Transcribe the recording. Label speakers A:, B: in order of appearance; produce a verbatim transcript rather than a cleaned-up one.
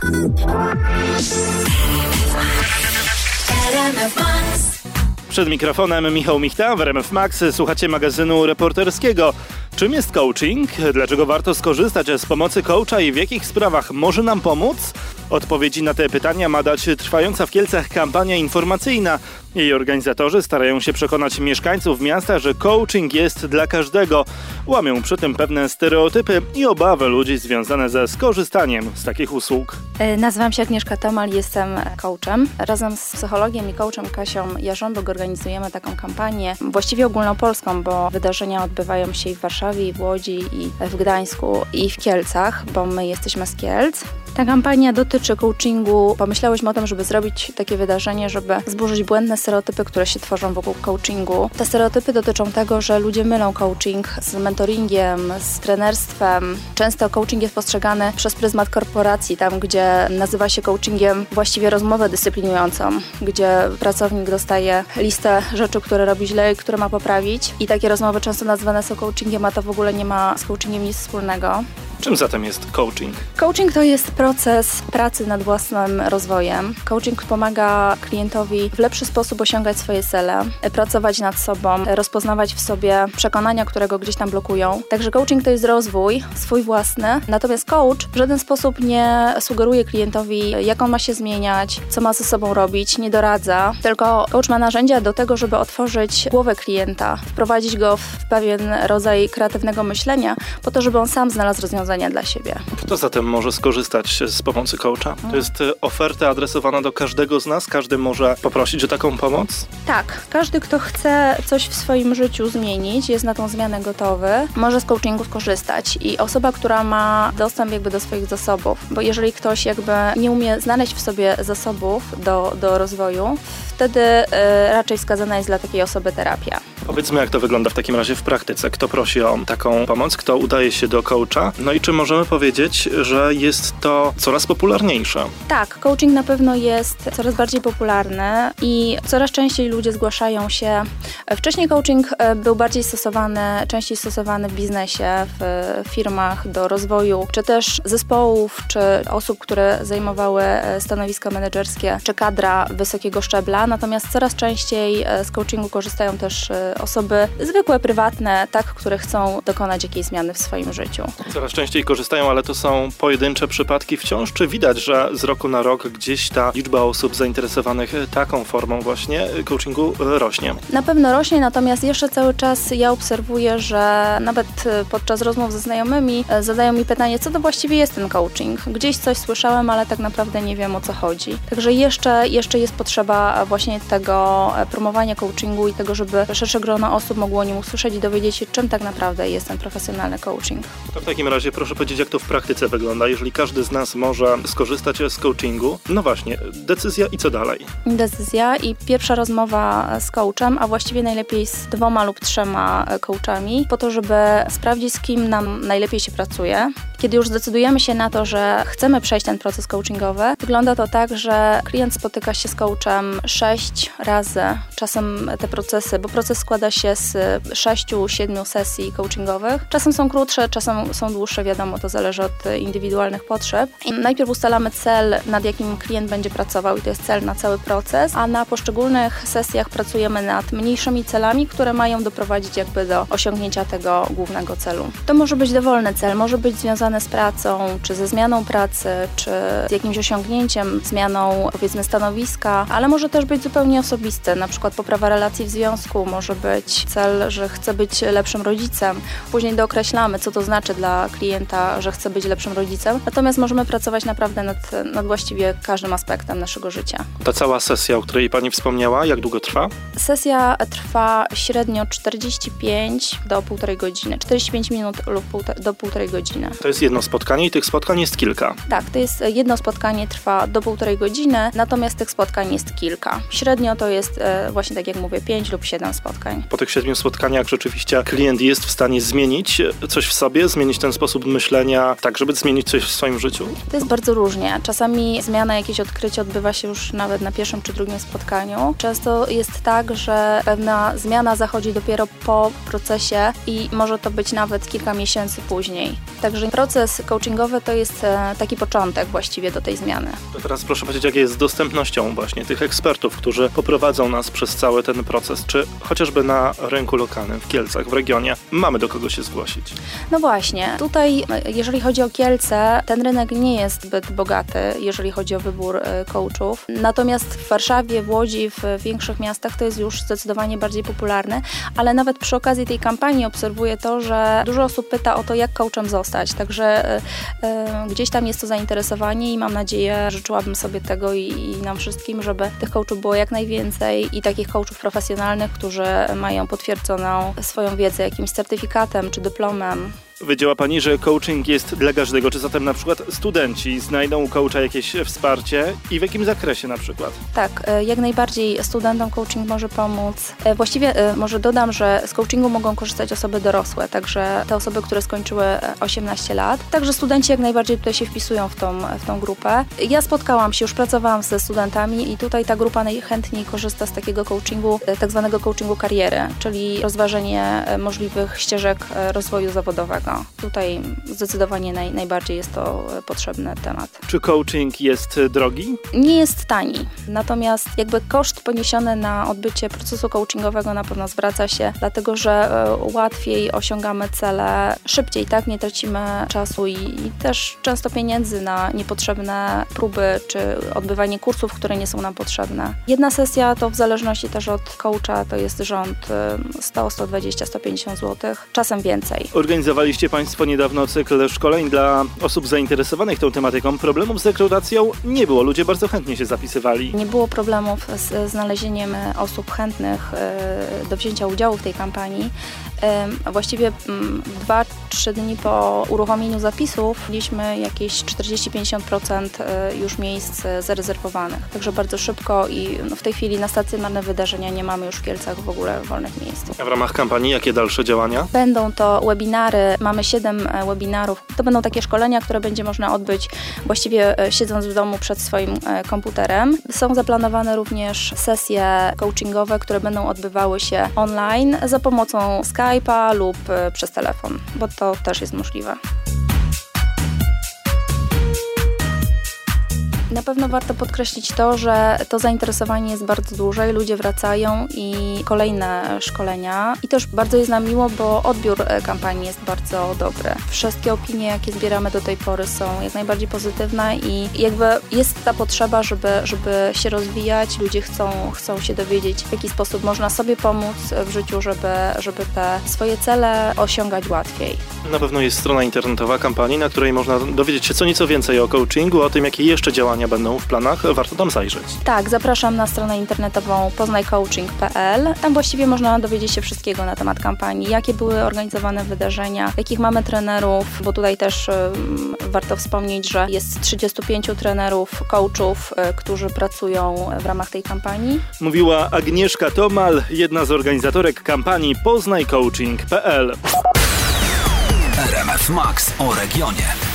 A: Przed mikrofonem Michał Michta w R M F Max. Słuchacie magazynu reporterskiego. Czym jest coaching? Dlaczego warto skorzystać z pomocy coacha i w jakich sprawach może nam pomóc? Odpowiedzi na te pytania ma dać trwająca w Kielcach kampania informacyjna. Jej organizatorzy starają się przekonać mieszkańców miasta, że coaching jest dla każdego. Łamią przy tym pewne stereotypy i obawy ludzi związane ze skorzystaniem z takich usług.
B: Nazywam się Agnieszka Tomal, jestem coachem. Razem z psychologiem i coachem Kasią Jarząbek organizujemy taką kampanię, właściwie ogólnopolską, bo wydarzenia odbywają się i w Warszawie, i w Łodzi, i w Gdańsku, i w Kielcach, bo my jesteśmy z Kielc. Ta kampania dotyczy coachingu. Pomyślałyśmy o tym, żeby zrobić takie wydarzenie, żeby zburzyć błędne stereotypy, które się tworzą wokół coachingu. Te stereotypy dotyczą tego, że ludzie mylą coaching z mentoringiem, z trenerstwem. Często coaching jest postrzegany przez pryzmat korporacji, tam gdzie nazywa się coachingiem właściwie rozmowę dyscyplinującą, gdzie pracownik dostaje listę rzeczy, które robi źle i które ma poprawić. I takie rozmowy często nazywane są coachingiem, a to w ogóle nie ma z coachingiem nic wspólnego.
A: Czym zatem jest coaching?
B: Coaching to jest proces pracy nad własnym rozwojem. Coaching pomaga klientowi w lepszy sposób osiągać swoje cele, pracować nad sobą, rozpoznawać w sobie przekonania, które go gdzieś tam blokują. Także coaching to jest rozwój swój własny, natomiast coach w żaden sposób nie sugeruje klientowi, jak on ma się zmieniać, co ma ze sobą robić, nie doradza, tylko coach ma narzędzia do tego, żeby otworzyć głowę klienta, wprowadzić go w pewien rodzaj kreatywnego myślenia, po to, żeby on sam znalazł rozwiązania dla siebie.
A: Kto zatem może skorzystać z pomocy coacha? To jest oferta adresowana do każdego z nas? Każdy może poprosić o taką pomoc?
B: Tak. Każdy, kto chce coś w swoim życiu zmienić, jest na tą zmianę gotowy, może z coachingu skorzystać. I osoba, która ma dostęp jakby do swoich zasobów, bo jeżeli ktoś jakby nie umie znaleźć w sobie zasobów do, do rozwoju, wtedy y, raczej wskazana jest dla takiej osoby terapia.
A: Powiedzmy, jak to wygląda w takim razie w praktyce. Kto prosi o taką pomoc, kto udaje się do coacha? No i czy możemy powiedzieć, że jest to coraz popularniejsze?
B: Tak, coaching na pewno jest coraz bardziej popularny i coraz częściej ludzie zgłaszają się. Wcześniej coaching był bardziej stosowany, częściej stosowany w biznesie, w firmach do rozwoju, czy też zespołów, czy osób, które zajmowały stanowiska menedżerskie, czy kadra wysokiego szczebla. Natomiast coraz częściej z coachingu korzystają też osoby zwykłe, prywatne, tak, które chcą dokonać jakiejś zmiany w swoim życiu.
A: Coraz częściej korzystają, ale to są pojedyncze przypadki wciąż? Czy widać, że z roku na rok gdzieś ta liczba osób zainteresowanych taką formą właśnie coachingu rośnie?
B: Na pewno rośnie, natomiast jeszcze cały czas ja obserwuję, że nawet podczas rozmów ze znajomymi zadają mi pytanie, co to właściwie jest ten coaching. Gdzieś coś słyszałem, ale tak naprawdę nie wiem, o co chodzi. Także jeszcze, jeszcze jest potrzeba właśnie tego promowania coachingu i tego, żeby szersze grono osób mogło o nim usłyszeć i dowiedzieć się, czym tak naprawdę jest ten profesjonalny coaching.
A: To w takim razie proszę powiedzieć, jak to w praktyce wygląda, jeżeli każdy z nas może skorzystać z coachingu. No właśnie, decyzja i co dalej?
B: Decyzja i pierwsza rozmowa z coachem, a właściwie najlepiej z dwoma lub trzema coachami, po to, żeby sprawdzić, z kim nam najlepiej się pracuje. Kiedy już zdecydujemy się na to, że chcemy przejść ten proces coachingowy, wygląda to tak, że klient spotyka się z coachem sześć razy. Czasem te procesy, bo proces składa się z sześciu, siedmiu sesji coachingowych. Czasem są krótsze, czasem są dłuższe, wiadomo, to zależy od indywidualnych potrzeb. I najpierw ustalamy cel, nad jakim klient będzie pracował i to jest cel na cały proces, a na poszczególnych sesjach pracujemy nad mniejszymi celami, które mają doprowadzić jakby do osiągnięcia tego głównego celu. To może być dowolny cel, może być związany z pracą, czy ze zmianą pracy, czy z jakimś osiągnięciem, zmianą powiedzmy stanowiska, ale może też być zupełnie osobisty, na przykład poprawa relacji w związku, może być cel, że chce być lepszym rodzicem. Później dookreślamy, co to znaczy dla klienta, że chce być lepszym rodzicem. Natomiast możemy pracować naprawdę nad, nad właściwie każdym aspektem naszego życia.
A: Ta cała sesja, o której Pani wspomniała, jak długo trwa?
B: Sesja trwa średnio czterdzieści pięć do półtorej godziny. czterdzieści pięć minut lub półtora, do półtorej godziny.
A: To jest jedno spotkanie i tych spotkań jest kilka.
B: Tak, to jest jedno spotkanie, trwa do półtorej godziny, natomiast tych spotkań jest kilka. Średnio to jest e, właśnie tak jak mówię, pięć lub siedem spotkań.
A: Po tych siedmiu spotkaniach rzeczywiście klient jest w stanie zmienić coś w sobie, zmienić ten sposób myślenia, tak żeby zmienić coś w swoim życiu?
B: To jest bardzo różnie. Czasami zmiana, jakieś odkrycie odbywa się już nawet na pierwszym czy drugim spotkaniu. Często jest tak, że pewna zmiana zachodzi dopiero po procesie i może to być nawet kilka miesięcy później. Także proces proces coachingowy to jest taki początek właściwie do tej zmiany.
A: To teraz proszę powiedzieć, jak jest z dostępnością właśnie tych ekspertów, którzy poprowadzą nas przez cały ten proces, czy chociażby na rynku lokalnym w Kielcach, w regionie, mamy do kogo się zgłosić?
B: No właśnie, tutaj jeżeli chodzi o Kielce, ten rynek nie jest zbyt bogaty, jeżeli chodzi o wybór coachów. Natomiast w Warszawie, w Łodzi, w większych miastach to jest już zdecydowanie bardziej popularne, ale nawet przy okazji tej kampanii obserwuję to, że dużo osób pyta o to, jak coachem zostać, także y, y, gdzieś tam jest to zainteresowanie i mam nadzieję, życzyłabym sobie tego i, i nam wszystkim, żeby tych coachów było jak najwięcej i takich coachów profesjonalnych, którzy mają potwierdzoną swoją wiedzę jakimś certyfikatem czy dyplomem.
A: Powiedziała Pani, że coaching jest dla każdego. Czy zatem na przykład studenci znajdą u coacha jakieś wsparcie i w jakim zakresie na przykład?
B: Tak, jak najbardziej studentom coaching może pomóc. Właściwie może dodam, że z coachingu mogą korzystać osoby dorosłe, także te osoby, które skończyły osiemnaście lat. Także studenci jak najbardziej tutaj się wpisują w tą, w tą grupę. Ja spotkałam się, już pracowałam ze studentami i tutaj ta grupa najchętniej korzysta z takiego coachingu, tak zwanego coachingu kariery, czyli rozważenie możliwych ścieżek rozwoju zawodowego. Tutaj zdecydowanie naj, najbardziej jest to potrzebny temat.
A: Czy coaching jest drogi?
B: Nie jest tani, natomiast jakby koszt poniesiony na odbycie procesu coachingowego na pewno zwraca się, dlatego że łatwiej osiągamy cele szybciej, tak? Nie tracimy czasu i, i też często pieniędzy na niepotrzebne próby czy odbywanie kursów, które nie są nam potrzebne. Jedna sesja to w zależności też od coacha to jest rząd sto, sto dwadzieścia, sto pięćdziesiąt złotych, czasem więcej.
A: Organizowaliście Państwo niedawno cykl szkoleń dla osób zainteresowanych tą tematyką. Problemów z rekrutacją nie było. Ludzie bardzo chętnie się zapisywali.
B: Nie było problemów z znalezieniem osób chętnych do wzięcia udziału w tej kampanii. Właściwie dwa trzy dni po uruchomieniu zapisów mieliśmy jakieś czterdzieści do pięćdziesięciu procent już miejsc zarezerwowanych. Także bardzo szybko i w tej chwili na stacjonarne wydarzenia nie mamy już w Kielcach w ogóle wolnych miejsc.
A: A w ramach kampanii jakie dalsze działania?
B: Będą to webinary. Mamy siedem webinarów. To będą takie szkolenia, które będzie można odbyć właściwie siedząc w domu przed swoim komputerem. Są zaplanowane również sesje coachingowe, które będą odbywały się online za pomocą Skype'a lub przez telefon, bo to też jest możliwe. Na pewno warto podkreślić to, że to zainteresowanie jest bardzo duże i ludzie wracają i kolejne szkolenia. I też bardzo jest nam miło, bo odbiór kampanii jest bardzo dobry. Wszystkie opinie, jakie zbieramy do tej pory są jak najbardziej pozytywne i jakby jest ta potrzeba, żeby, żeby się rozwijać. Ludzie chcą, chcą się dowiedzieć, w jaki sposób można sobie pomóc w życiu, żeby, żeby te swoje cele osiągać łatwiej.
A: Na pewno jest strona internetowa kampanii, na której można dowiedzieć się co nieco więcej o coachingu, o tym, jakie jeszcze działania będą w planach, warto tam zajrzeć.
B: Tak, zapraszam na stronę internetową poznaj coaching kropka p l. Tam właściwie można dowiedzieć się wszystkiego na temat kampanii, jakie były organizowane wydarzenia, jakich mamy trenerów, bo tutaj też y, warto wspomnieć, że jest trzydziestu pięciu trenerów, coachów, y, którzy pracują w ramach tej kampanii.
A: Mówiła Agnieszka Tomal, jedna z organizatorek kampanii poznaj coaching kropka p l.
C: R M F Max o regionie.